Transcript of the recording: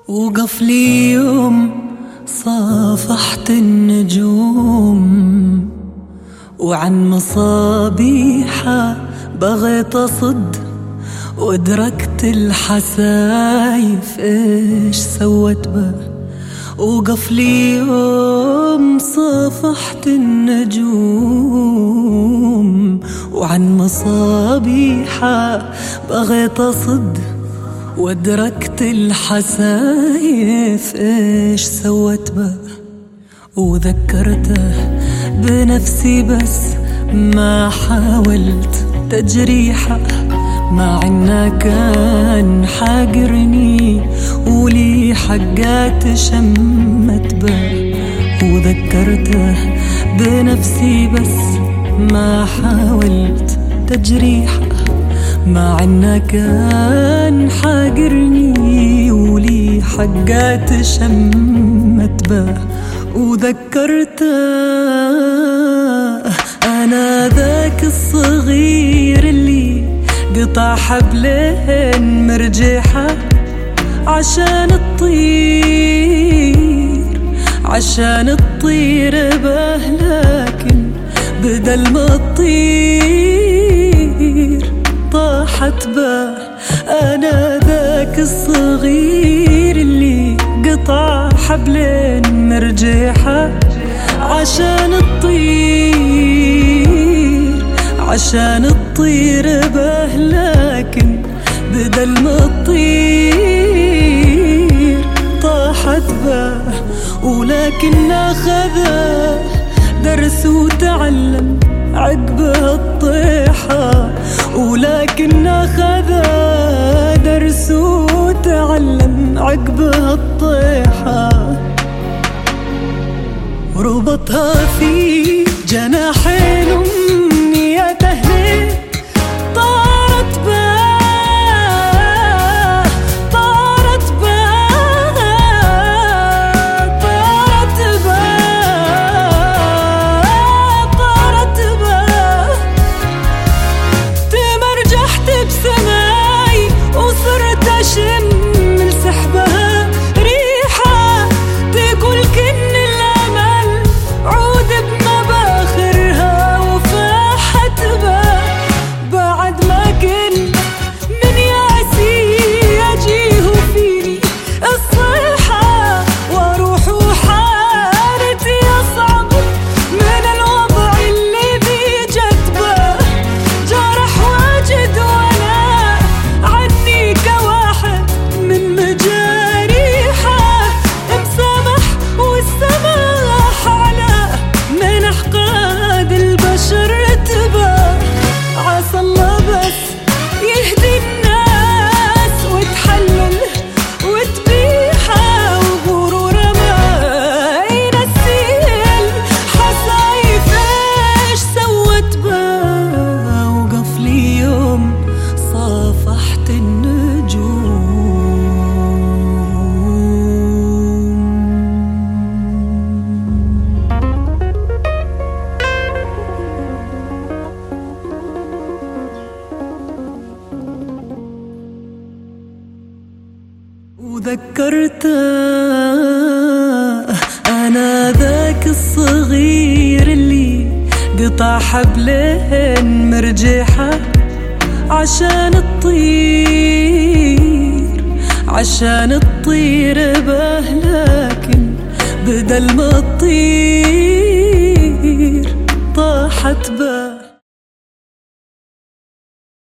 وقف لي يوم صافحت النجوم، وعن مصابيحها بغيت أصد، وادركت الحسايف إيش سوت به. وقف لي يوم صافحت النجوم، وعن مصابيحها بغيت أصد، وادركت الحسايف إيش سوت به. وذكرته بنفسي بس ما حاولت تجريحه، مع إنه كان حاقرني ولي حقات شمت به. وذكرته بنفسي بس ما حاولت تجريحه، مع إنه كان حاقرني ولي حقات شمت به. وذكرته أنا ذاك الصغير اللي قطع حبلين مرجحة عشان تطير به، لكن بدل ما تطير طاحت به. أنا ذاك الصغير اللي قطع حبلين مرجحة عشان تطير به، لكن بدل ما تطير طاحت به. ولكن أخذه درس وتعلم عقبه الطيحة، ولكن أخذه درس وتعلم عقبه الطيحة. وربطها في جناحين أمنية أهلي، طارت به تمرجحت بسماي وصرت أشم لسحبها ريحة، تقول كن الأمل عود بمباخرها وفاحت به. بعد ما كنت من ياسي أجيه فيني الصيحة، واروح وحالتي أصعب من الوضع اللي بي جدبه. جرح واجد وانا عني كواحد من مجاريحه، مسامح والسماح على من أحقاد البشر تبه. عسى الله بس يهدي الناس وتحلل وتبيحه، وغروره ما ينسيل حسايف إيش سوت به. وقف لي يوم صافحت النجوم. وذكرته أنا ذاك الصغير اللي قطع حبلين مرجحة عشان تطير به، لكن بدل ما تطير طاحت به.